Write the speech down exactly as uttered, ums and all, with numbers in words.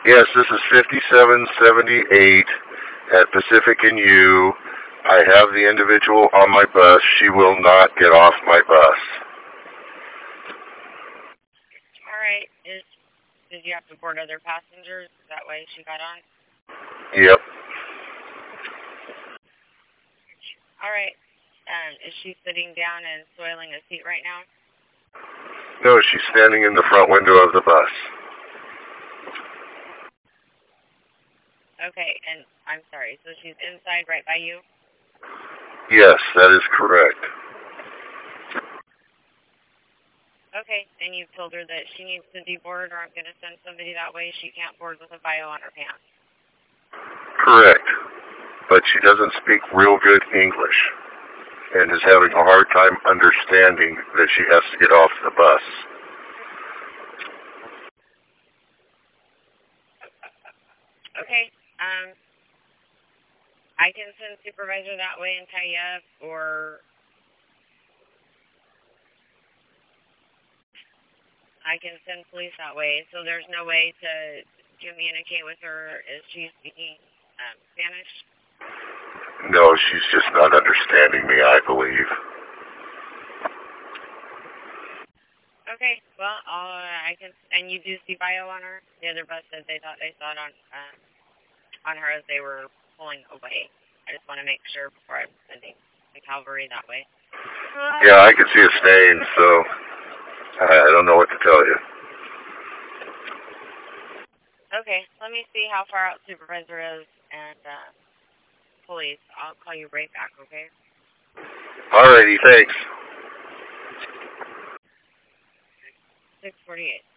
Yes, this is fifty-seven seventy-eight at Pacific and U. I have the individual on my bus. She will not get off my bus. All right. Is, did you have to board other passengers? That way she got on? Yep. All right. Um, is she sitting down and soiling a seat right now? No, she's standing in the front window of the bus. Okay, and I'm sorry, so she's inside right by you? Yes, that is correct. Okay, and you've told her that she needs to deboard, or I'm going to send somebody that way. She can't board with a bio on her pants. Correct. But she doesn't speak real good English and is having a hard time understanding that she has to get off the bus. Okay, um, I can send supervisor that way and tie you up, or I can send police that way. So there's no way to communicate with her. Is she speaking um, Spanish? No, she's just not understanding me, I believe. Okay, well, I'll, uh, I can, and you do see bio on her? The other bus said they thought they saw it on, uh, on her as they were pulling away. I just want to make sure before I'm sending the cavalry that way. Yeah, I can see a stain, so I don't know what to tell you. Okay, let me see how far out supervisor is, and, uh, police. I'll call you right back, okay? Alrighty, thanks. six forty-eight.